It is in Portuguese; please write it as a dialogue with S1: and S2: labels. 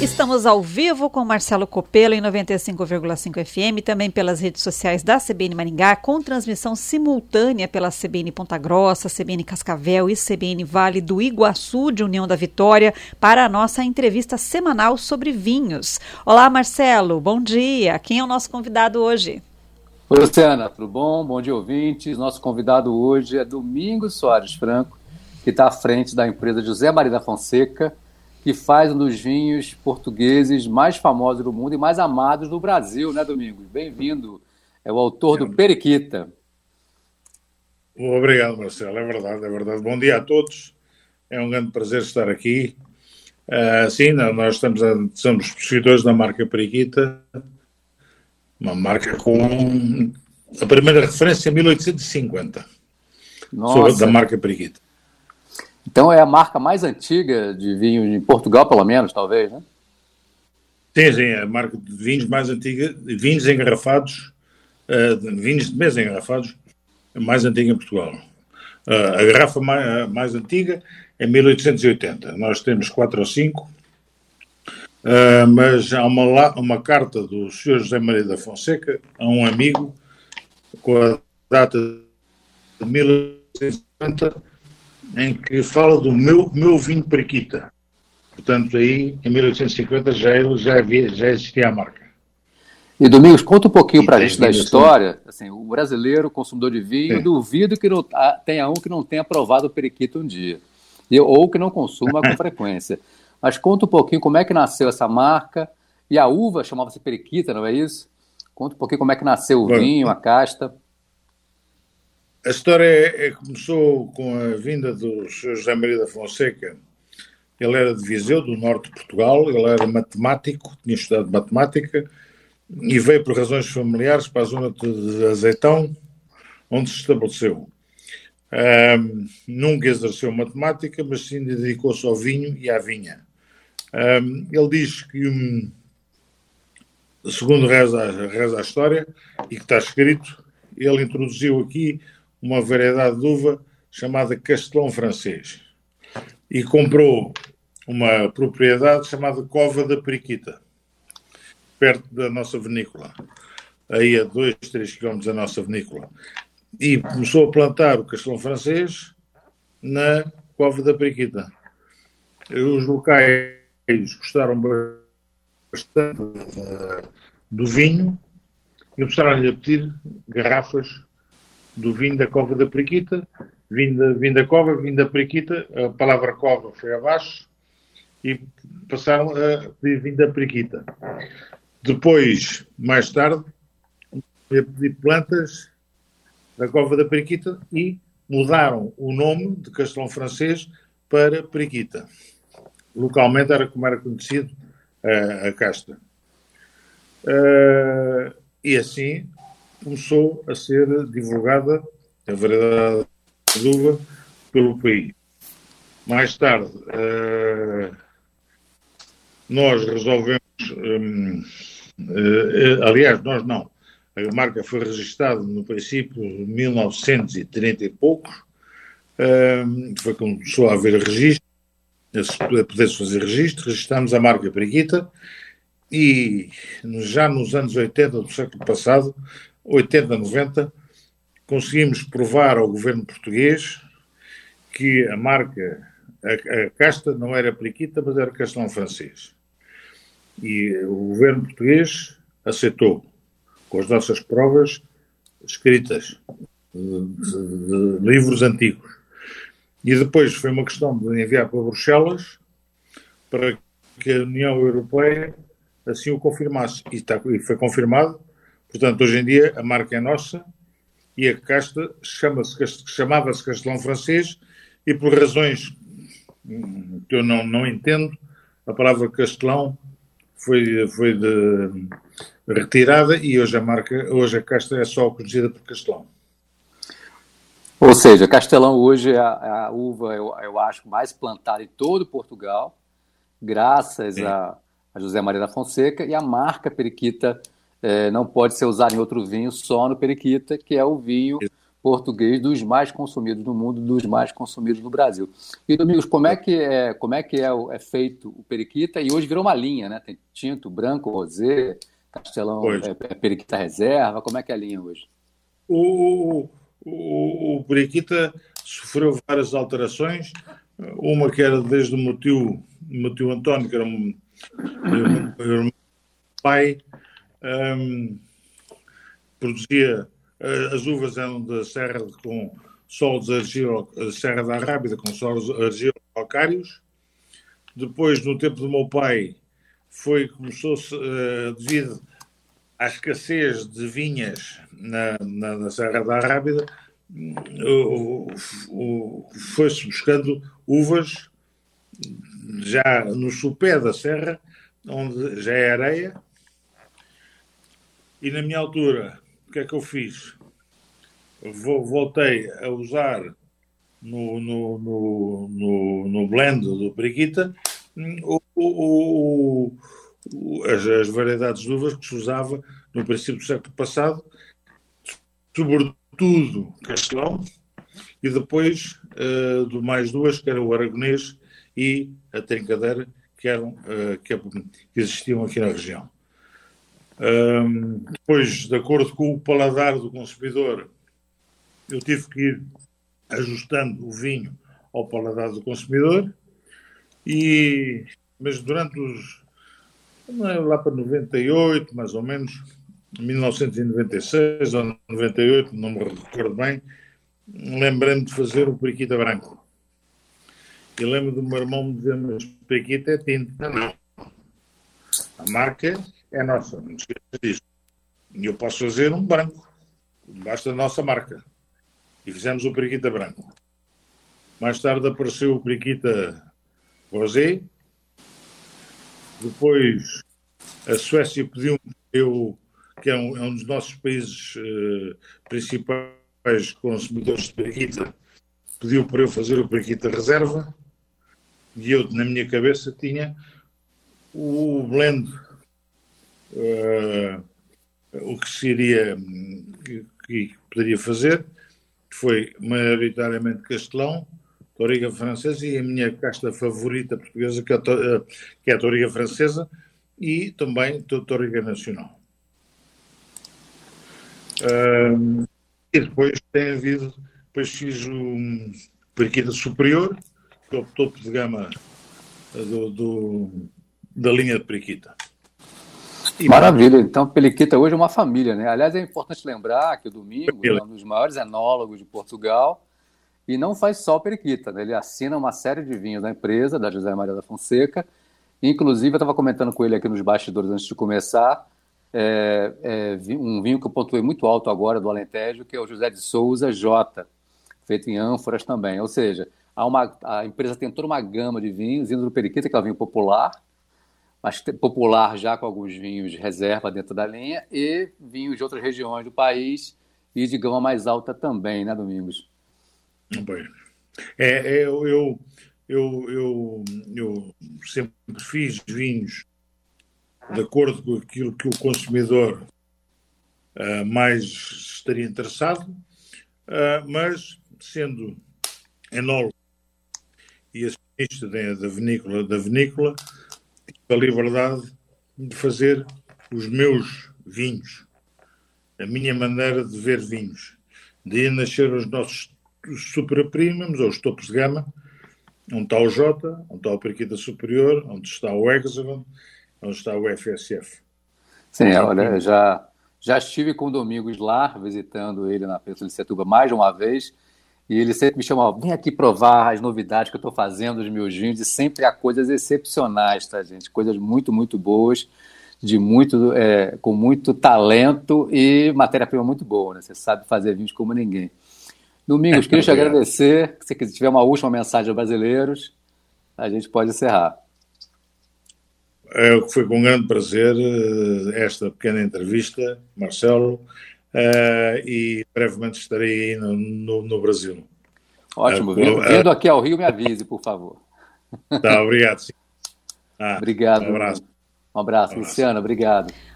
S1: Estamos ao vivo com Marcelo Copelo em 95,5 FM, também pelas redes sociais da CBN Maringá, com transmissão simultânea pela CBN Ponta Grossa, CBN Cascavel e CBN Vale do Iguaçu de União da Vitória, para a nossa entrevista semanal sobre vinhos. Olá, Marcelo, bom dia. Quem é o nosso convidado hoje?
S2: Oi, Luciana, tudo bom? Bom dia, ouvintes. Nosso convidado hoje é Domingos Soares Franco, que está à frente da empresa José Maria da Fonseca, que faz um dos vinhos portugueses mais famosos do mundo e mais amados do Brasil, né, Domingos? Bem-vindo. É o autor do Periquita.
S3: Obrigado, Marcelo. É verdade. Bom dia a todos. É um grande prazer estar aqui. Sim, nós somos possuidores da marca Periquita, uma marca com a primeira referência em 1850.
S2: Nossa.
S3: Da marca Periquita.
S2: Então é a marca mais antiga de vinho em Portugal, pelo menos, talvez, né?
S3: Sim, é a marca de vinhos mais antiga, vinhos engarrafados, vinhos de mesa engarrafados, mais antiga em Portugal. A garrafa mais antiga é 1880. Nós temos 4 ou 5, mas há uma carta do Sr. José Maria da Fonseca a um amigo com a data de 1850, em que fala do meu vinho Periquita. Portanto, aí, em 1850, já existia a marca.
S2: E, Domingos, conta um pouquinho para a gente da história. Assim, o brasileiro, consumidor de vinho, duvido que tenha um que não tenha provado o Periquita um dia. Ou que não consuma com frequência. Mas conta um pouquinho como é que nasceu essa marca. E a uva chamava-se Periquita, não é isso? Conta um pouquinho como é que nasceu o vinho, a casta.
S3: A história começou com a vinda do Sr. José Maria da Fonseca. Ele era de Viseu, do norte de Portugal. Ele era matemático, tinha estudado matemática e veio por razões familiares para a zona de Azeitão, onde se estabeleceu. Nunca exerceu matemática, mas sim dedicou-se ao vinho e à vinha. Ele diz que, segundo reza a história, e que está escrito, ele introduziu aqui uma variedade de uva chamada Castelão Francês e comprou uma propriedade chamada Cova da Periquita, perto da nossa vinícola, aí a 2-3 km da nossa vinícola, e começou a plantar o Castelão Francês na Cova da Periquita. Os locais gostaram bastante do vinho e começaram-lhe a pedir garrafas do vinho da Cova da Periquita, vinho da Cova, vinho da Periquita, a palavra Cova foi abaixo e passaram a pedir vinho da Periquita. Depois, mais tarde, a pedir plantas da Cova da Periquita e mudaram o nome de Castelão Francês para Periquita. Localmente era como era conhecido a casta. E assim começou a ser divulgada a variedade de uva pelo país. Mais tarde, nós resolvemos... aliás, nós não. A marca foi registrada no princípio de 1930 e pouco. Foi quando começou a haver registro, a poder-se fazer registro. Registramos a marca Periquita e já nos anos 80 do século passado, 80, 90, conseguimos provar ao governo português que a marca, a casta não era Periquita, mas era Castelão Francês. E o governo português aceitou, com as nossas provas escritas de livros antigos. E depois foi uma questão de enviar para Bruxelas para que a União Europeia assim o confirmasse. E foi confirmado. Portanto, hoje em dia a marca é nossa e a casta chamava-se Castelão Francês e por razões que eu não entendo, a palavra Castelão foi retirada e hoje a casta é só conhecida por Castelão.
S2: Ou seja, Castelão hoje é a uva, eu acho, mais plantada em todo Portugal, graças a José Maria da Fonseca, e a marca Periquita não pode ser usada em outro vinho, só no Periquita, que é o vinho português dos mais consumidos no mundo, dos mais consumidos no Brasil. E, Domingos, como é que é feito o periquita? E hoje virou uma linha, né? Tem tinto, branco, rosé, castelão, periquita reserva. Como é que é a linha hoje?
S3: O periquita sofreu várias alterações. Uma que era desde o meu tio António, que era meu pai, produzia. As uvas eram da Serra com solos Serra da Rábida com solos argilo-calcários. Depois, no tempo do meu pai, começou-se, devido à escassez de vinhas na Serra da Rábida, foi-se buscando uvas já no sopé da serra, onde já é areia. E na minha altura, o que é que eu fiz? Voltei a usar no blend do periquita as variedades de uvas que se usava no princípio do século passado, sobretudo castelão, e depois do mais duas, que era o aragonês e a trincadeira, que existiam aqui na região. Depois, de acordo com o paladar do consumidor, eu tive que ir ajustando o vinho ao paladar do consumidor, mas durante lá para 98, mais ou menos, 1996 ou 98, não me recordo bem, lembrei-me de fazer o periquita branco. E lembro do meu irmão me dizer, mas periquita é tinta, não. A marca é nossa, não esqueça disso. E eu posso fazer um branco, basta a nossa marca. E fizemos o periquita branco. Mais tarde apareceu o periquita rosé. Depois a Suécia pediu-me, que é um dos nossos países principais consumidores de periquita, pediu para eu fazer o periquita reserva. E eu, na minha cabeça, tinha o blend, o que seria, que poderia fazer, foi maioritariamente castelão, Touriga francesa e a minha casta favorita portuguesa, que é a Touriga francesa, e também Touriga nacional. E depois depois fiz o periquita superior, que é o topo de gama da linha de periquita.
S2: Maravilha, então periquita hoje é uma família, né? Aliás, é importante lembrar que o Domingos é um dos maiores enólogos de Portugal e não faz só periquita, né? Ele assina uma série de vinhos da empresa, da José Maria da Fonseca. Inclusive, eu estava comentando com ele aqui nos bastidores antes de começar, um vinho que eu pontuei muito alto agora do Alentejo, que é o José de Souza J, feito em ânforas também. Ou seja, a empresa tem toda uma gama de vinhos, indo do periquita, que é um vinho popular, mas popular já com alguns vinhos de reserva dentro da linha, e vinhos de outras regiões do país e de gama mais alta também, né, Domingos?
S3: Bem, eu sempre fiz vinhos de acordo com aquilo que o consumidor mais estaria interessado, mas sendo enólogo e acionista da vinícola, tive a liberdade de fazer os meus vinhos, a minha maneira de ver vinhos. Daí nascer os nossos super premiums, ou os topos de gama, onde está o Jota, onde está o periquita superior, onde está o Hexagon, onde está o FSF.
S2: Sim, olha, já estive com o Domingos lá, visitando ele na Feira de Setúbal mais de uma vez, e ele sempre me chama, vem aqui provar as novidades que eu estou fazendo dos meus vinhos, e sempre há coisas excepcionais, tá, gente? Coisas muito, muito boas, com muito talento e matéria-prima muito boa, né? Você sabe fazer vinhos como ninguém. Domingos, queria te agradecer. Se você tiver uma última mensagem aos brasileiros, a gente pode encerrar.
S3: Foi com um grande prazer esta pequena entrevista, Marcelo, e brevemente estarei aí no Brasil.
S2: Ótimo. Vindo aqui ao Rio, me avise, por favor.
S3: Tá, obrigado. Sim.
S2: Obrigado.
S3: Um abraço.
S2: Um abraço. Luciano, obrigado.